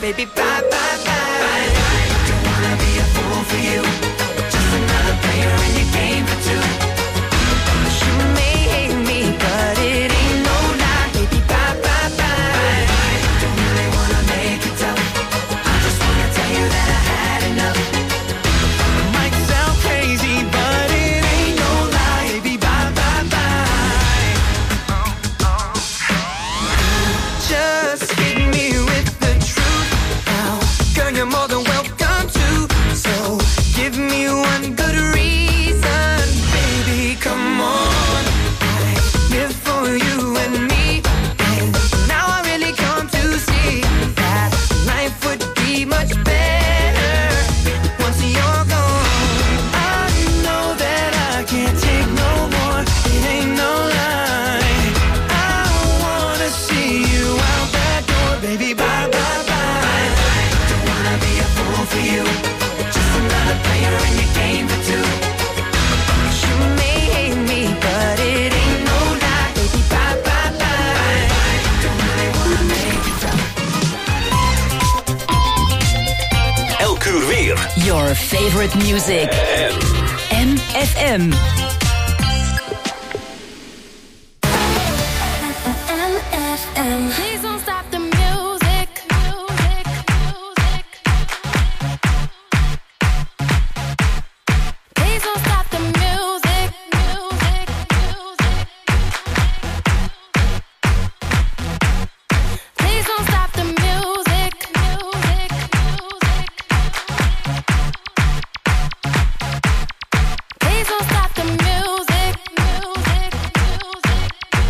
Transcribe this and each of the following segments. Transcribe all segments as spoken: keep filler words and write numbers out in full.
baby, bye, bye, bye. Don't wanna be a fool for you, just another player in your game for two. You may hate me, but it ain't no lie, baby, bye, bye, bye. Don't really wanna make it tough, I just wanna tell you that I had enough. It might sound crazy, but it ain't no lie, baby, bye, bye, bye. Just hit me with the truth now, girl, you're more than welcome to. So give me one good reason, baby, come on. I live for you and me, and now I really come to see that life would be much better once you're gone. I know that I can't take no more, it ain't no lie. I wanna see you out that door, baby, bye, bye, bye. Don't wanna be a fool for you, just another player in your game for two. You may hate me, but it ain't no lie, baby, bye, bye, bye. Don't really wanna make it tough. Elk uur weer. Your favorite music. M F M. Please don't stop the music. Music, music. Please don't stop the music. Music, music. Please don't stop the music. Music, music. Please don't stop the music. Music, music.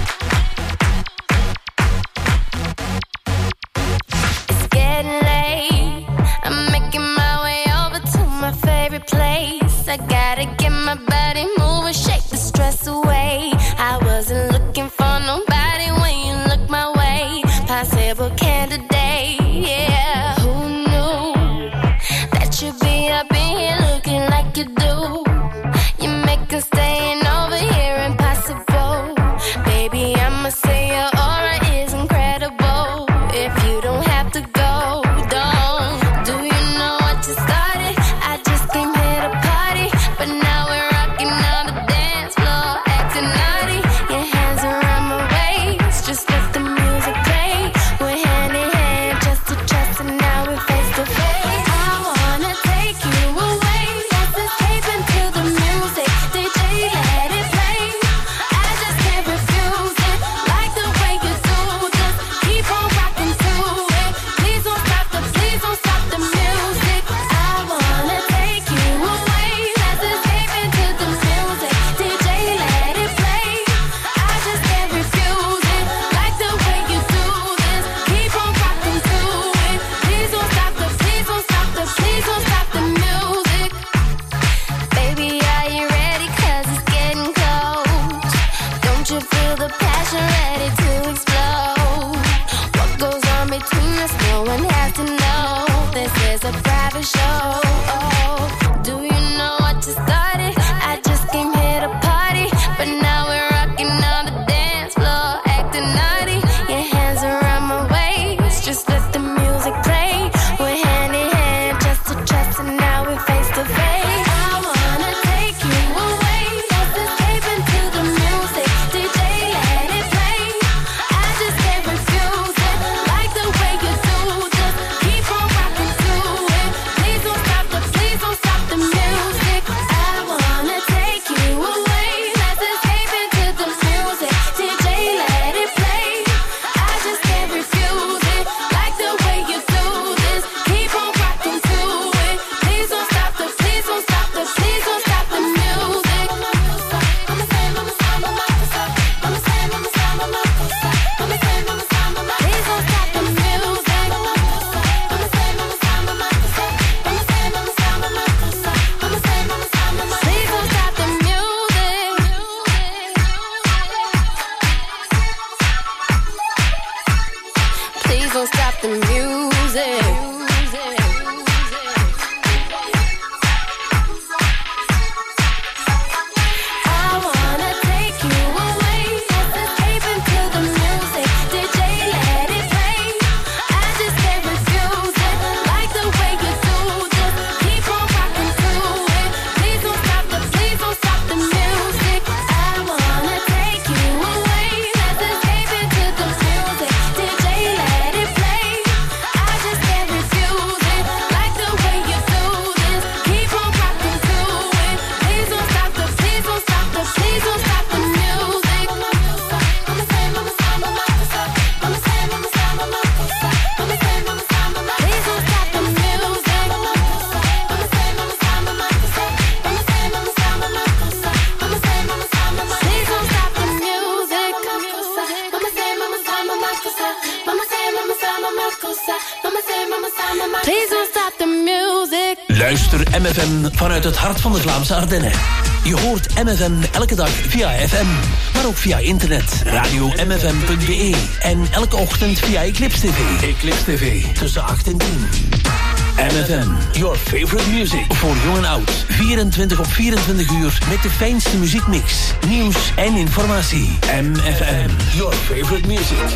It's getting late. I'm making my way over to my favorite place. I gotta get my body moving, shake the stress away. I wasn't looking for nobody when you look my way. Possible candidate, yeah. Who knew that you'd be up in here looking like you do? You make us staying over here impossible. Baby, I'ma say your aura is incredible. If you don't have to go, don't. Do you know what you started? I just came here to party, but now we're rocking on the dance floor, acting naughty. Your hands around my waist, just let the music play. We're hand in hand, just to trust, and now we're face to face. I wanna take you away, let's escape into the music. D J, let it play. I just can't refuse it, like the way you do. Just keep on rocking to it. Please don't stop the, please don't stop the music. I wanna take you away, let's escape into the music. D J, let it play. I just can't refuse it, like the way you do this. Keep on rocking to it. Please don't stop the, please don't stop the, please don't stop the music. Baby, are you ready? 'Cause it's getting close. Don't you feel the passion ready to explode? What goes on between us, no one has to know. This is a private show. Do you know what you started? I just came here to party, but now we're rocking on the dance floor, acting naughty. Your hands around my waist, just let the music play. We're hand in hand, just to trust, and now we're face to face. I wanna take you away, let's escape into the music. D J, let it play. I just can't refuse it, like the way you do. Just keep on rocking to it. Please don't stop the, please don't stop the music. I wanna take you away, let's escape into the music. D J, let it play. I just can't refuse it, like the way you do this. Keep on rocking to it. Please don't stop the, please don't stop the, please don't stop the music. Mama say, mama say, mama say, mama say, mama say, mama say, mama say, mama say, mama say. Please don't stop the music. Mama say, mama say, mama say, mama say, mama say, mama say, mama say, mama say, mama say. Please don't stop the music. Please don't stop the music. I wanna take you away, let's escape into the music. D J, let it play. I just can't refuse it, Please don't stop the music. Luister M F M vanuit het hart van de Vlaamse Ardennen. Je hoort M F M elke dag via F M, maar ook via internet, radio m f m punt b e en elke ochtend via Eclipse T V. Eclipse T V, tussen acht en tien. M F M, your favorite music. Voor jong en oud, vierentwintig op vierentwintig uur met de fijnste muziekmix, nieuws en informatie. M F M, your favorite music.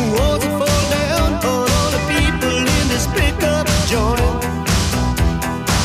Fall down on all the people in this pickup joint.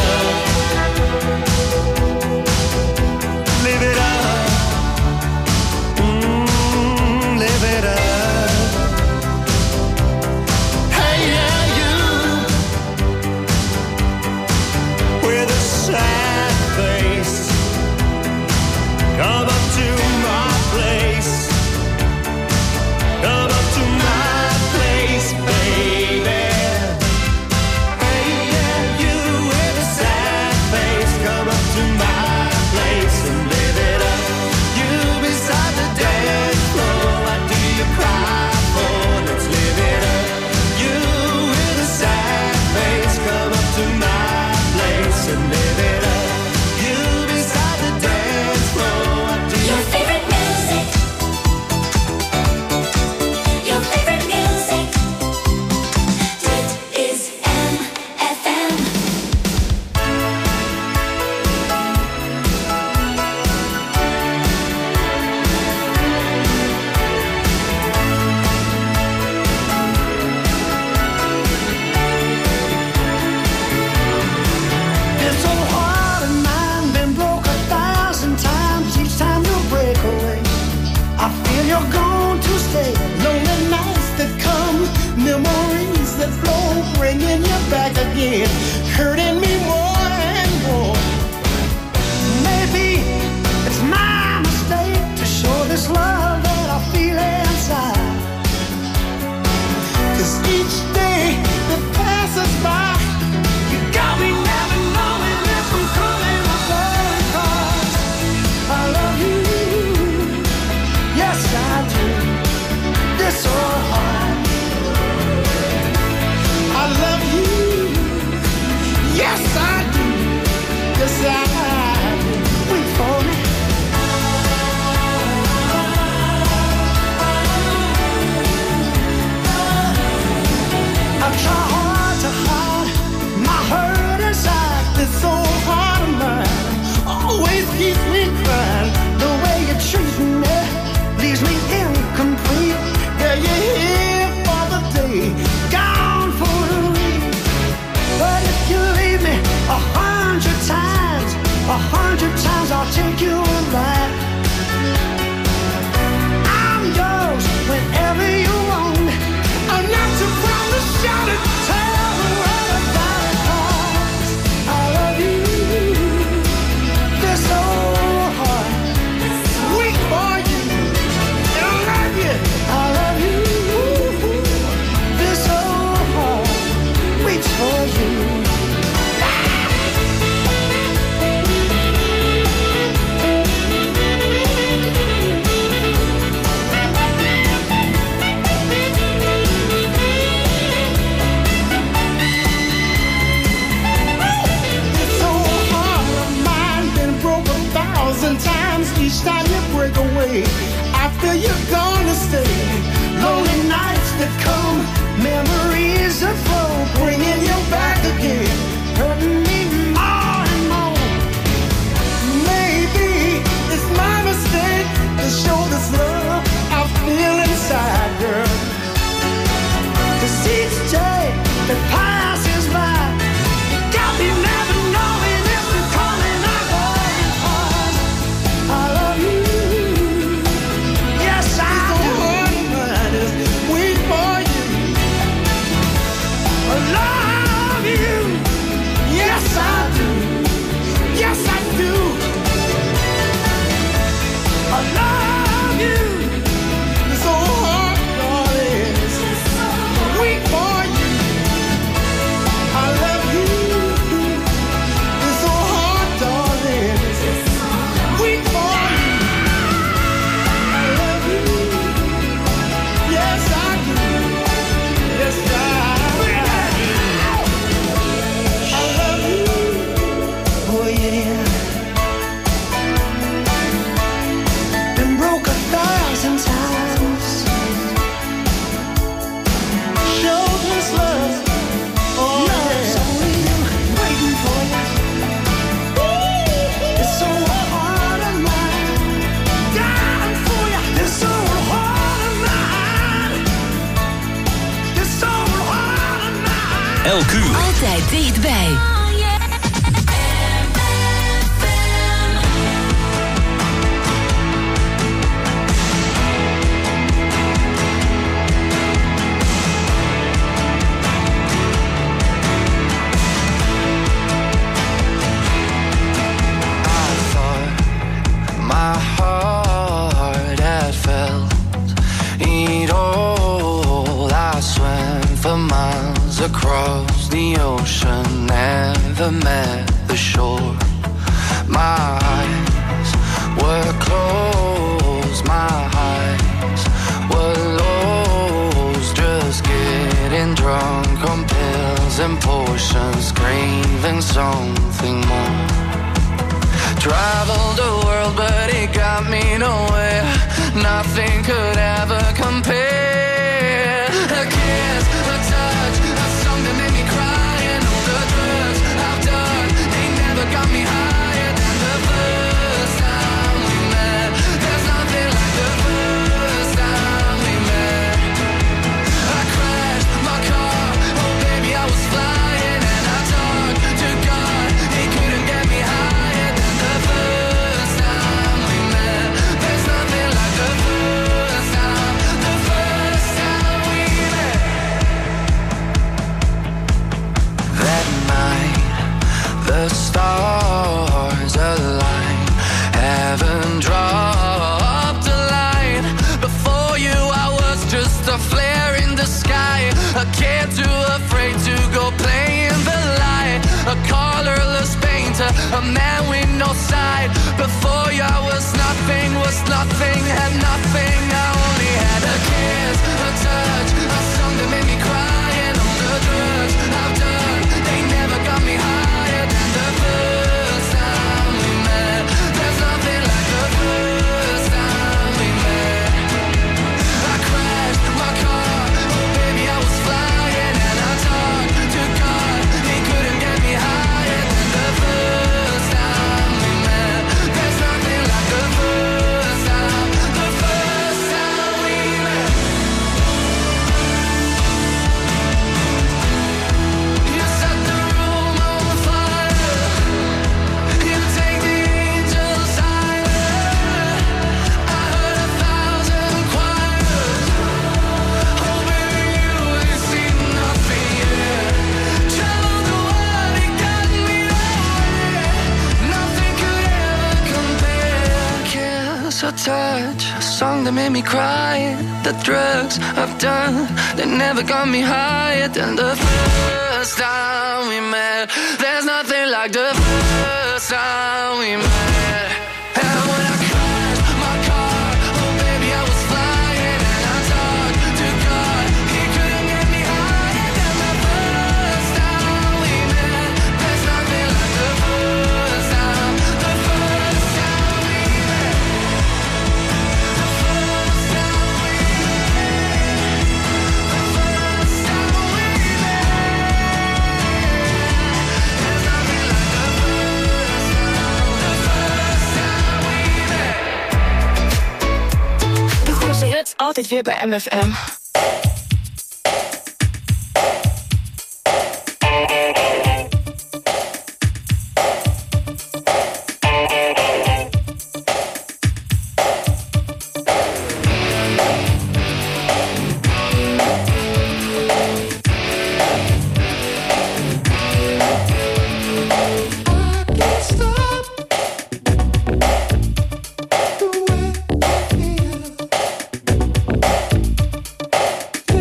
Elk uur. Altijd dichtbij. across the ocean, never met the shore. My eyes were closed, my eyes were lost, just getting drunk on pills and potions, craving something more. Traveled the world but it got me nowhere, nothing could ever compare. A kiss, a touch, a song that made me cry, and all the drugs I've done, they never got me higher than the first time we met. There's nothing like the first time we met. I crashed my car, oh baby I was flying, and I talked to God, he couldn't get me higher than the first time we met. There's nothing like the first time, the first time we met. That night, the stars aligned, heaven dropped a line. Before you I was just a flare in the sky, a kid too afraid to go play in the light, a colorless painter, a man with no side. Before you I was nothing, was nothing, had nothing. I only had a kiss, a touch, a song that made me cry, and all the drugs I've done, they never got me higher than the first time we met. There's nothing like the first time we met. I crashed my car, oh baby I was flying, and I talked to God, he couldn't get me higher than the first time we met. There's nothing like the first time, the first time we met. You set the room on fire, you take the angels higher. I heard a thousand choirs, oh baby you ain't seen nothing yet. Traveled the world, it got me nowhere, nothing could ever compare. Kiss or touch, a song that made me cry, the drugs I've done, they never got me higher than the first time we met. There's nothing like the first time we met. And when I crashed my car, oh baby I was flying, and I talked to God, he couldn't get me higher than the first time we met. There's nothing like the first time, the first time we met. The first time we met. The first time we met. There's nothing like the first time, the first time we met. De grootste hits altijd weer bij M F M. Stop the way I feel.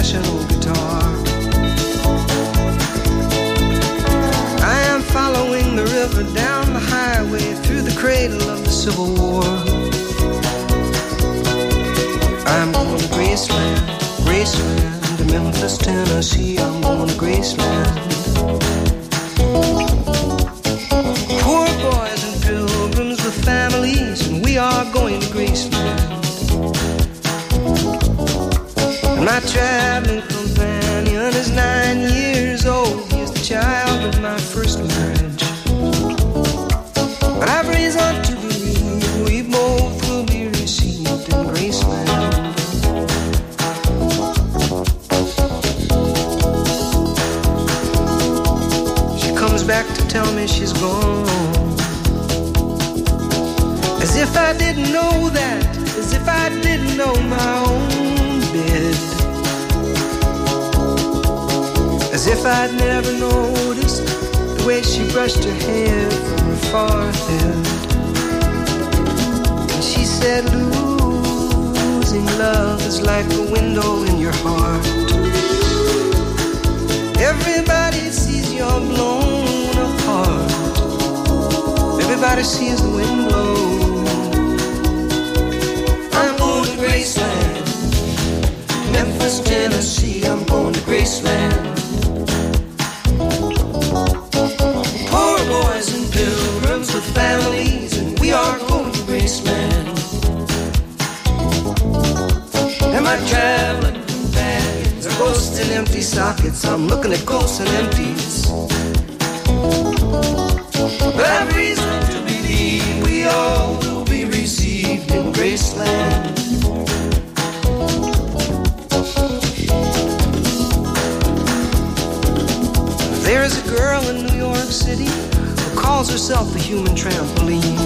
national guitar. I am following the river down the highway through the cradle of the Civil War. I'm going to Graceland, Graceland, to Memphis, Tennessee. I'm going to Graceland. Poor boys and pilgrims with families, and we are going to Graceland. And my traveling companion is nine years old. He is the child of my first marriage. But I've reason to believe we both will be received in Graceland. She comes back to tell me she's gone, as if I didn't know that, as if I didn't know my own bed, as if I'd never noticed the way she brushed her hair from her forehead. And she said, losing love is like a window in your heart. Everybody sees you're blown apart. Everybody sees the wind blow. I'm going to Graceland, Memphis, Tennessee. I'm going to Graceland. Poor boys and pilgrims with families, and we are going to Graceland. And my traveling companions are ghosts in empty sockets. I'm looking at ghosts and empties. But I've reason to believe we all will be received in Graceland. There is a girl in New York City who calls herself a human trampoline.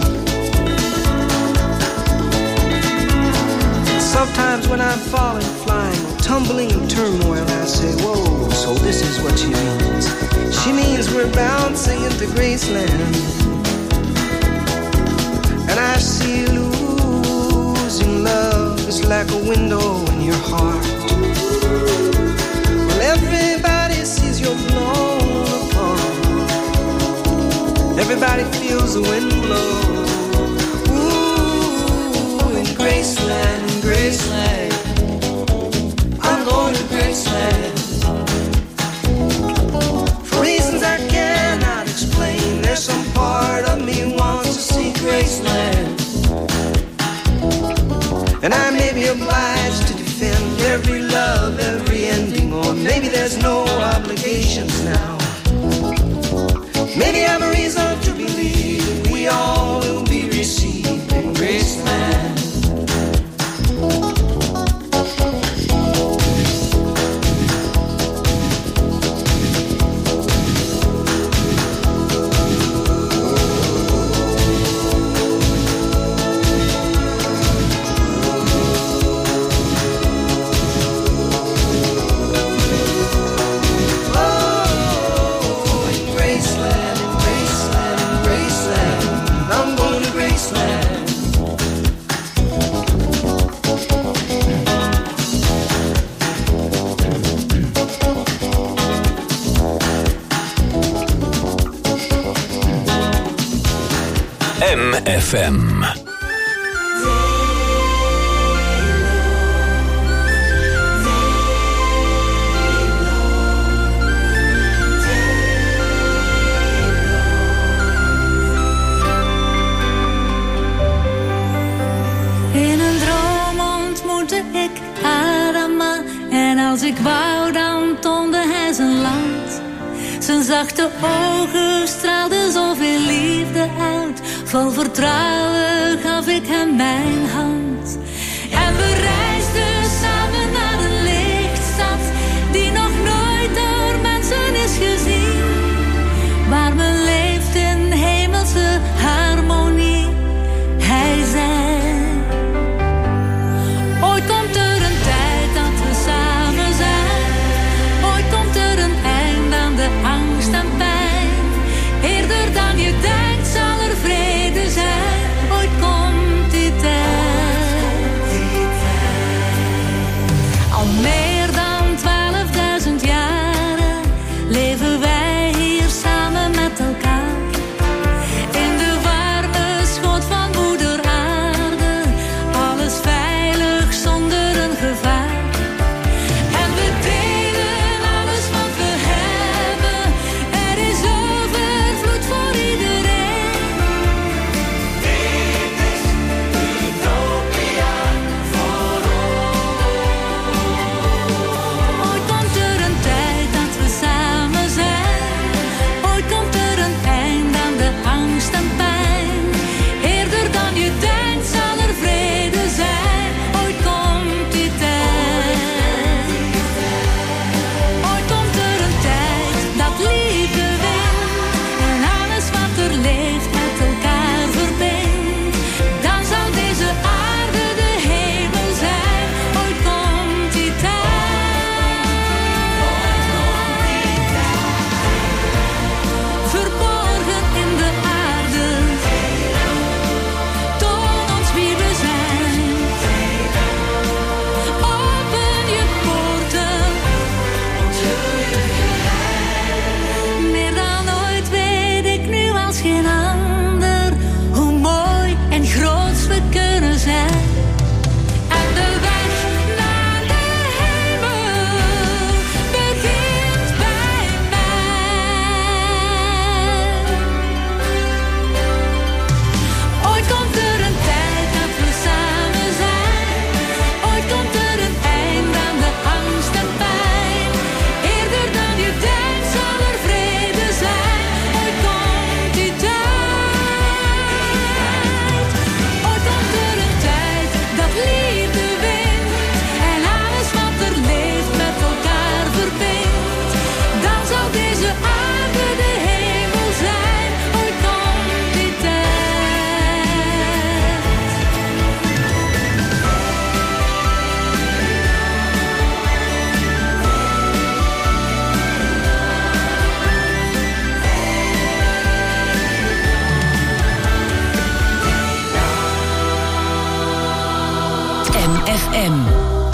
Sometimes when I'm falling, flying, tumbling in turmoil, I say, whoa, so this is what she means. She means we're bouncing into Graceland. And I see losing love is like a window in your heart. Well, everybody sees you're blown apart. Everybody feels the wind blow. Ooh, in Graceland, in Graceland, I'm going to Graceland. For reasons I cannot explain, there's some part of me wants to see Graceland. And I may be obliged to defend every love, every ending, or maybe there's no obligations now. Maybe I'm a reason to believe we all will be received in Graceland. M F M. In een droom ontmoette ik Adama, en als ik wou dan toonde hij zijn land. Zijn zachte ogen straalden zoveel liefde uit. Vol vertrouwen gaf ik hem mijn hand. En we reisden samen naar een lichtstad die nog nooit door mensen is gezien. Waar men leeft in hemelse harmonie. Hij zei: ooit komt er een tijd dat we samen zijn. Ooit komt er een eind aan de angst en pijn. Eerder dan je denkt zal er vrede zijn. Ooit komt die tijd. Al meer dan twaalf M.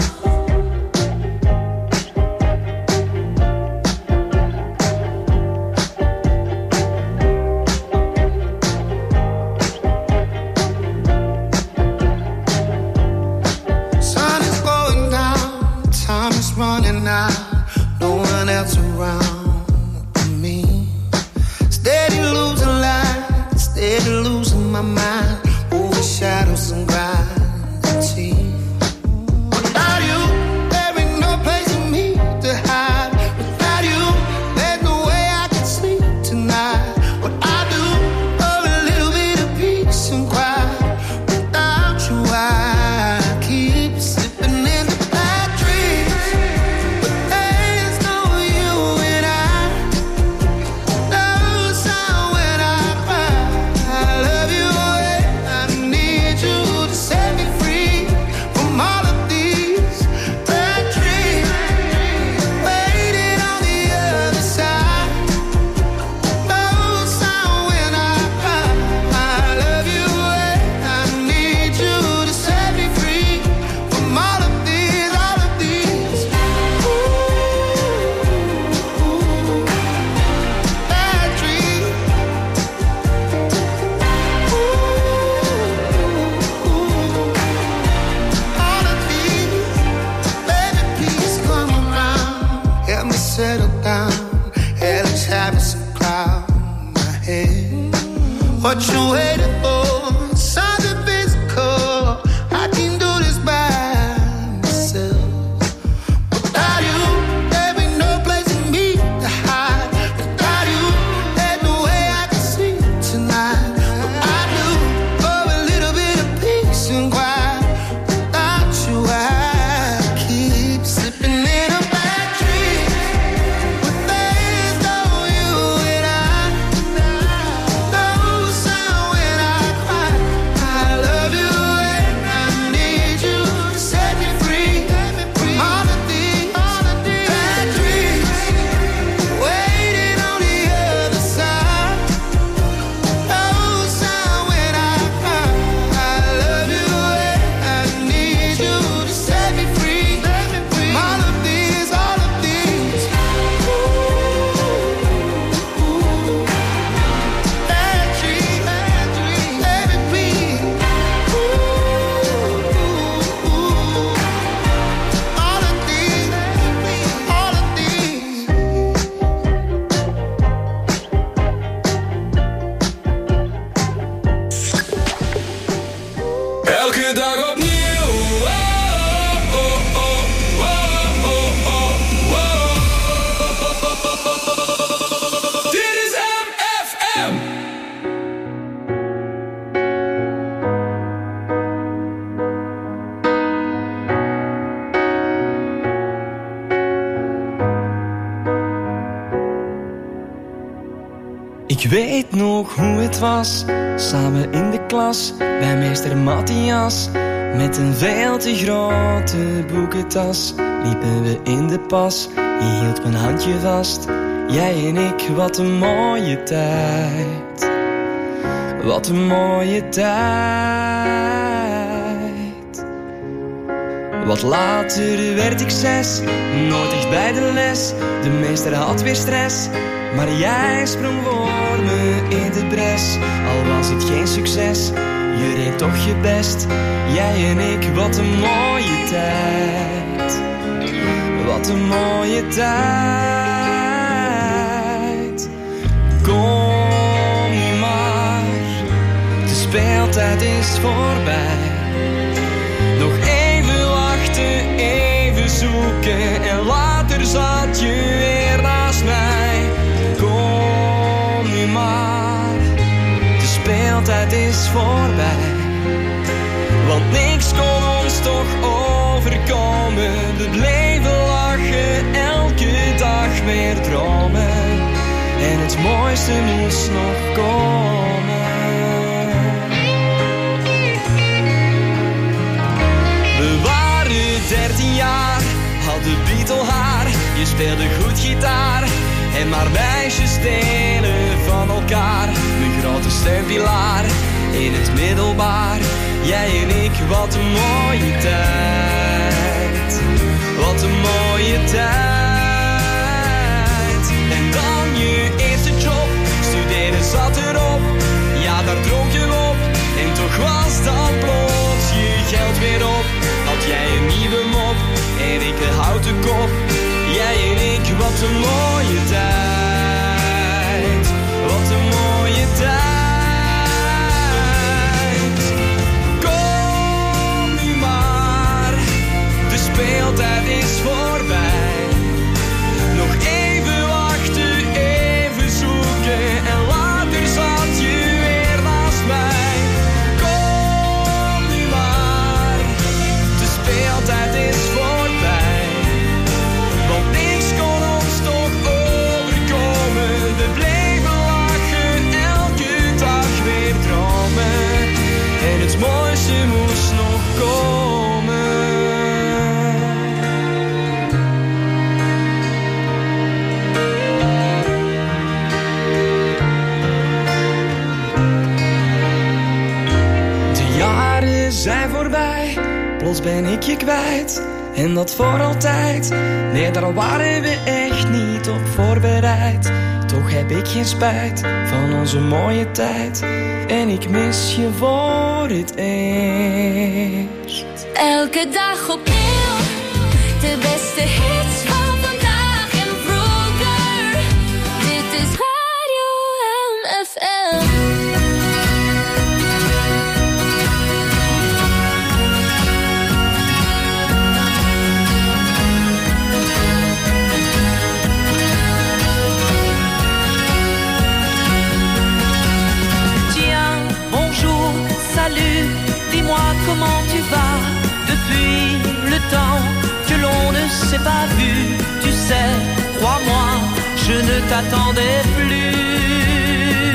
Ik weet nog hoe het was, samen in de klas, bij meester Matthias. Met een veel te grote boekentas liepen we in de pas. Je hield mijn handje vast, jij en ik, wat een mooie tijd. Wat een mooie tijd. Wat later werd ik zes, nooit echt bij de les. De meester had weer stress, maar jij sprong voor me in de bres. Al was het geen succes, je deed toch je best. Jij en ik, wat een mooie tijd. Wat een mooie tijd. Kom nu maar, de speeltijd is voorbij. Nog even wachten, even zoeken en later zat je weer naast mij. Kom nu maar, de speeltijd is voorbij. Want niks kon ons toch overkomen. We bleven lachen, elke dag weer dromen. En het mooiste moest nog komen. We waren dertien jaar, hadden bietelhaar. Je speelde goed gitaar en maar meisjes stelen van elkaar. Mijn grote steunpilaar in het middelbaar. Jij en ik, wat een mooie tijd. wat een mooie tijd. En dan je eerste job, studeren zat erop. Ja, daar droom je op. En toch was dan plots je geld weer op. Had jij een nieuwe mop en ik een houten kop. Jij en ik, wat een mooie tijd. Wat een mooie tijd. Kom nu maar, de speeltijd is voorbij. Nog even wachten, even zoeken en later zat je weer naast mij. Kom nu maar, de speeltijd is voorbij. Want niks kon ons toch overkomen. We bleven lachen, elke dag weer dromen. En het mooiste moest nog komen. De jaren zijn voorbij, plots ben ik je kwijt. En dat voor altijd. Nee, daar waren we echt niet op voorbereid. Toch heb ik geen spijt van onze mooie tijd. En ik mis je voor het eerst. Elke dag opnieuw, de beste hits van vandaag en vroeger. Dit is Radio M F M. Salut, dis-moi comment tu vas. Depuis le temps que l'on ne s'est pas vu, tu sais, crois-moi, je ne t'attendais plus.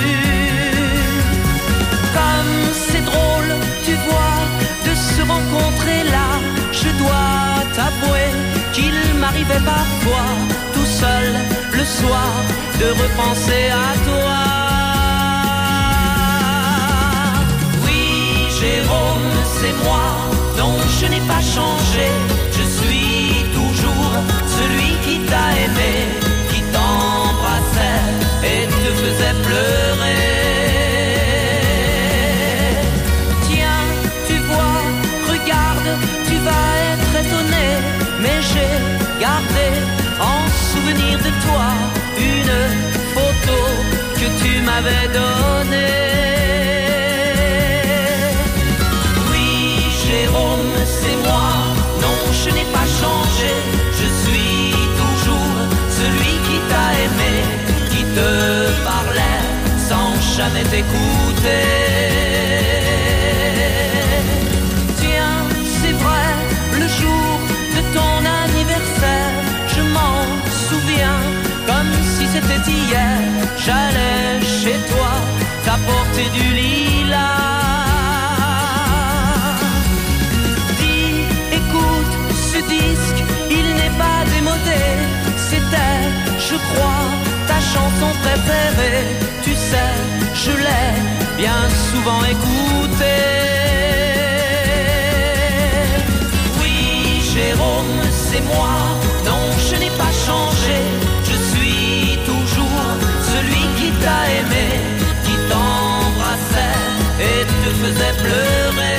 Comme c'est drôle, tu vois, de se rencontrer là. Je dois t'avouer qu'il m'arrivait parfois, tout seul le soir, de repenser à toi. Jérôme, c'est moi, non je n'ai pas changé. Je suis toujours celui qui t'a aimé, qui t'embrassait et te faisait pleurer. Tiens, tu vois, regarde, tu vas être étonné, mais j'ai gardé en souvenir de toi une photo que tu m'avais donnée. Jérôme, c'est moi, non je n'ai pas changé. Je suis toujours celui qui t'a aimé, qui te parlait sans jamais t'écouter. Tiens, c'est vrai, le jour de ton anniversaire, je m'en souviens comme si c'était hier. J'allais chez toi t'apporter du lilas. Ce disque, il n'est pas démodé. C'était, je crois, ta chanson préférée. Tu sais, je l'ai bien souvent écoutée. Oui, Jérôme, c'est moi. Non, je n'ai pas changé. Je suis toujours celui qui t'a aimé, qui t'embrassait et te faisait pleurer.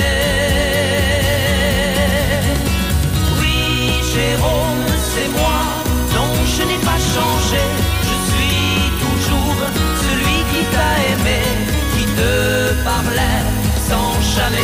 Jérôme, c'est moi, non je n'ai pas changé. Je suis toujours celui qui t'a aimé, qui te parlait sans jamais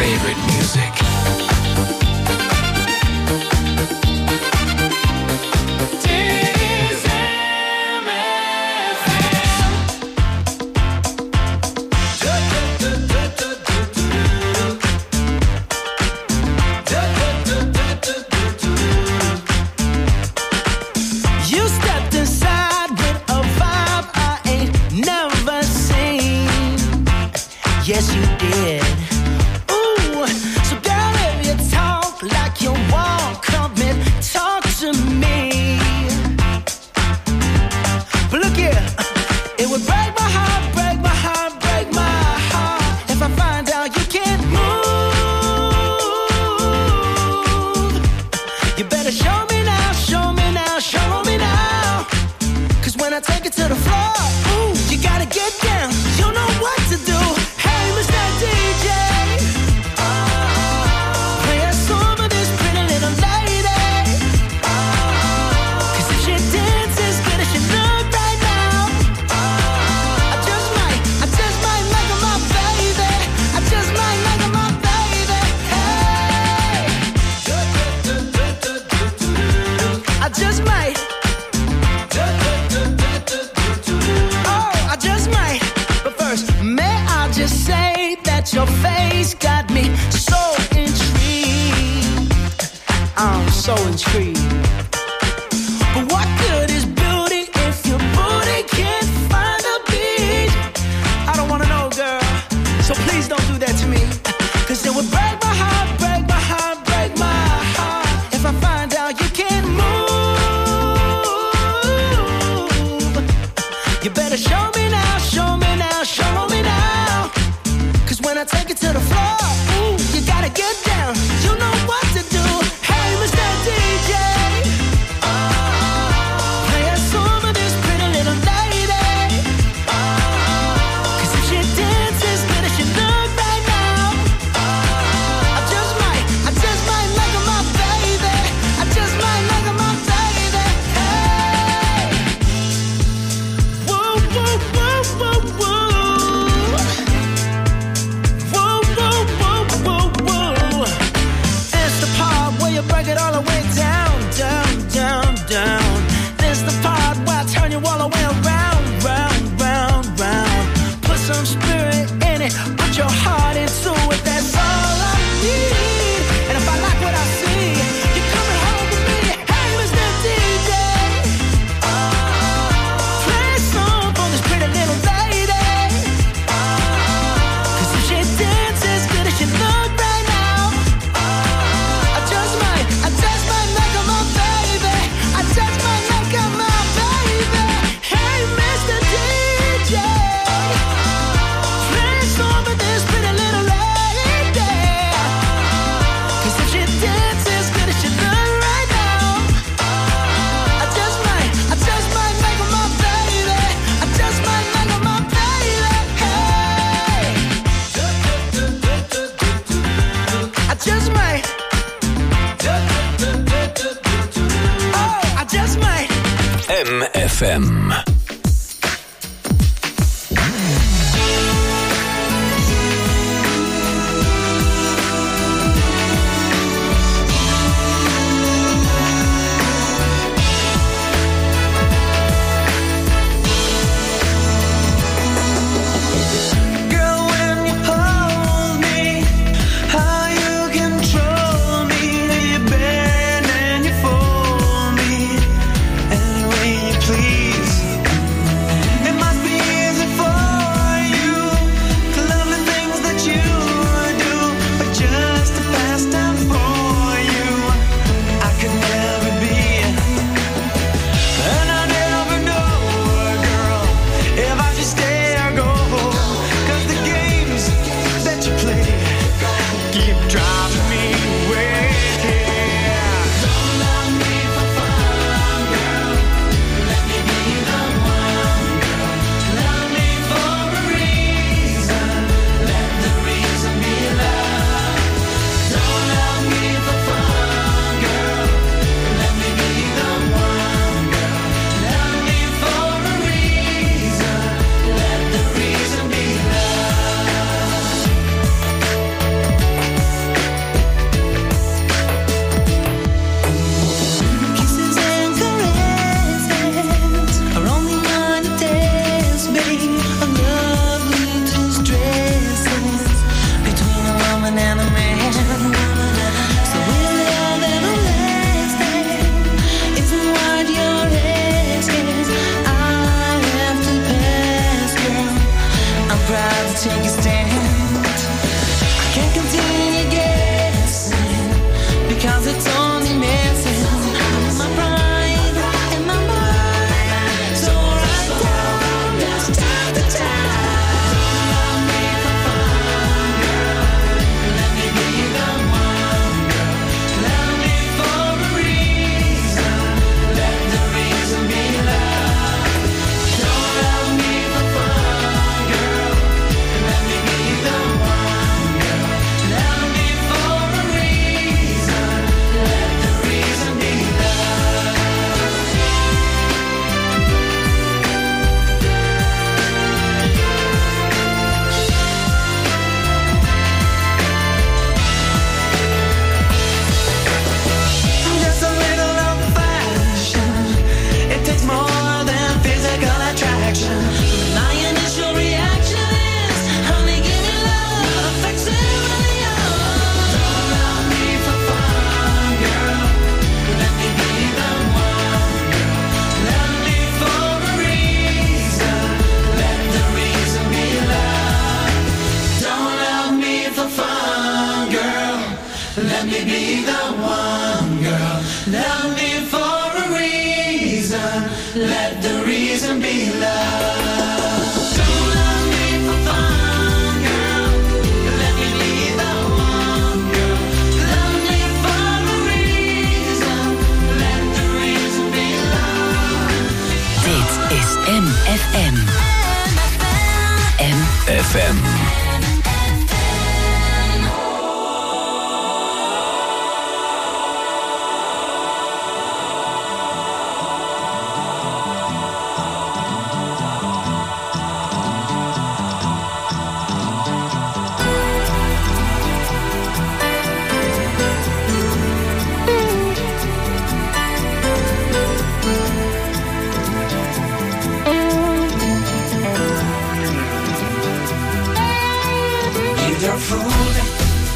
favorite music. Yes, you did. Ooh, so girl, if you talk like you want, come and talk to me. But look here, it would break my heart, break my heart, break my heart if I find out you can't move. You better show me now, show me now, show me now. 'Cause when I take it to the floor, ooh, you gotta get down. You know what to do. D J, play a song of this pretty little lady. 'Cause if she dances as good as she look right now, I just might, I just might make her my baby. I just might make her my baby. Hey, I just might. Oh, I just might. But first, may I just say your face got me so intrigued. I'm so intrigued. But what good is beauty if your booty can't find a beat? I don't wanna know, girl, so please don't do that to me. 'Cause it would break my heart, break my heart, break my heart if I find out you can't move. You better show me now, show me now, show me now. When I take it to the floor, ooh, you gotta get down. You know what to do. Hey, Mister D J, play a song of this pretty little lady. 'Cause if she dances as good as she look right now, I just might, I just might make her my baby. I just might make her my baby. Hey, whoa, whoa, whoa, whoa, whoa. Break it all the way down, down, down, down. This the part where I turn you all the way around, round, round, round. Put some spirit in it, put your heart into it. That's all I need. And if I like what I see, you're coming home with me. Hey, Mister D J, play a song for this pretty little lady. 'Cause if she dances as good as she look right now, I just might, I just might make her my baby. I just might make her my baby. Hey, Mister D J, play a song with this pretty little lady. 'Cause if she dances as good as she look right now, I just might, I just might make her my baby. I just might make her my baby. Hey, I just might. Oh, I just might. M F M. Please let me be the one, girl. Love me for a reason. Let the reason be love. Don't love me for fun, girl. Let me be the one, girl. Love me for a reason. Let the reason be love. Dit is M F M. M F M. You're fooling.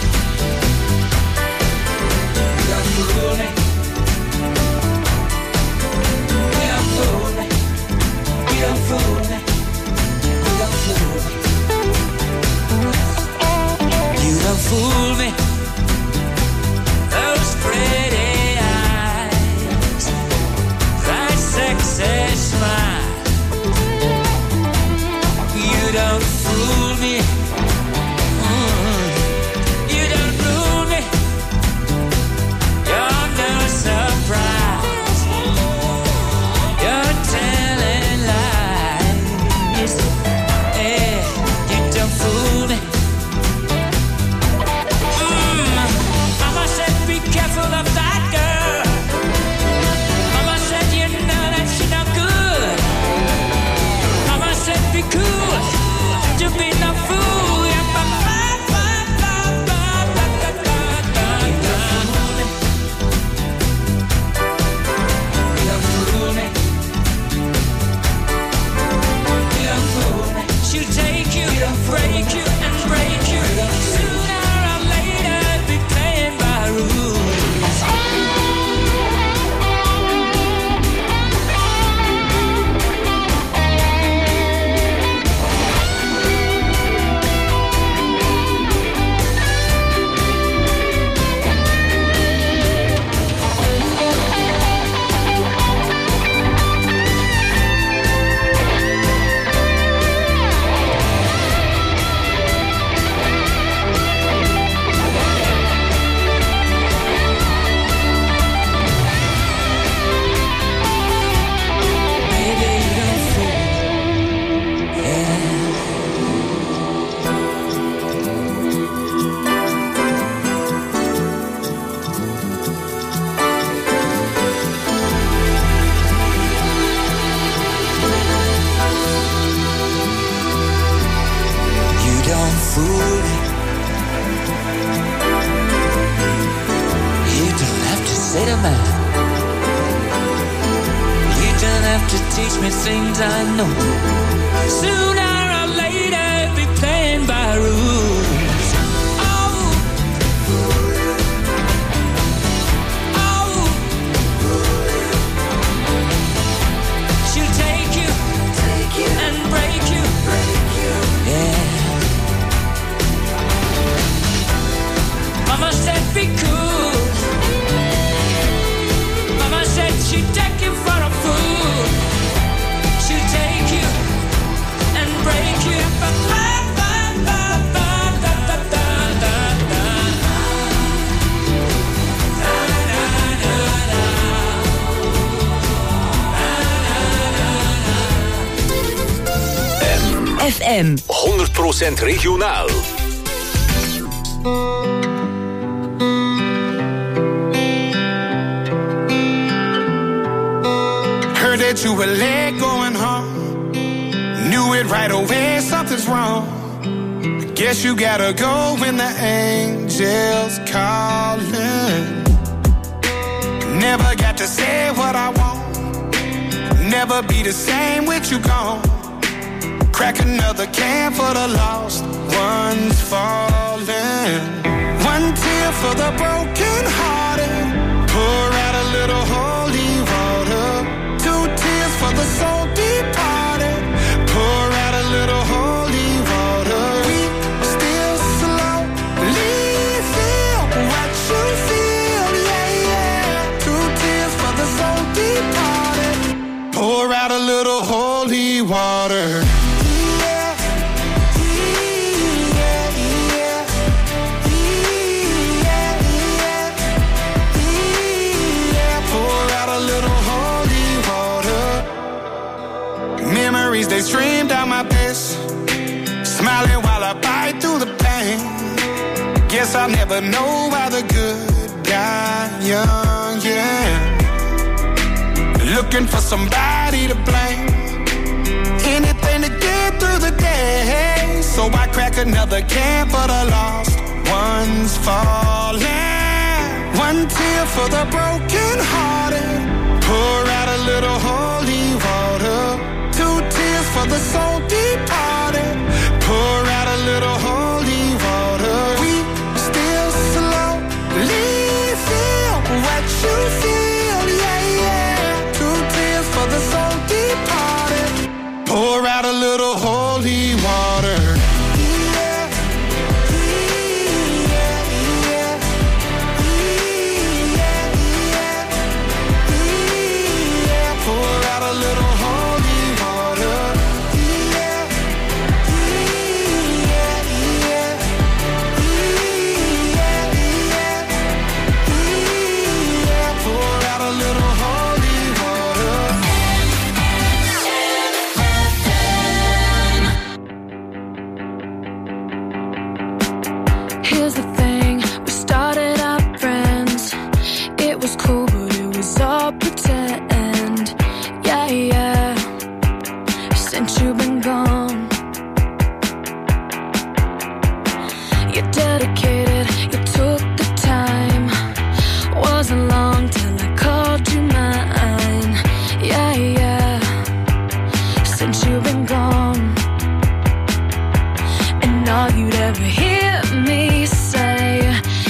You're fooling. You're fooling. You're fooling. You're fooling. You don't fool me. Those pretty eyes, that sexy smile. You don't fool me. F M. honderd procent regionaal. Heard that you were late going home. Knew it right away, something's wrong. Guess you gotta go when the angels calling. Never got to say what I want. Never be the same with you gone. Crack another can for the lost ones falling. One tear for the broken hearted. Pour out a little holy water. Two tears for the soul departed. Pour out a little holy water. We still slowly feel what you feel. Guess I'll never know why the good die young, yeah. Looking for somebody to blame. Anything to get through the day. So I crack another can for the lost ones falling. One tear for the broken hearted. Pour out a little holy water. Two tears for the soul departed. Pour out a little holy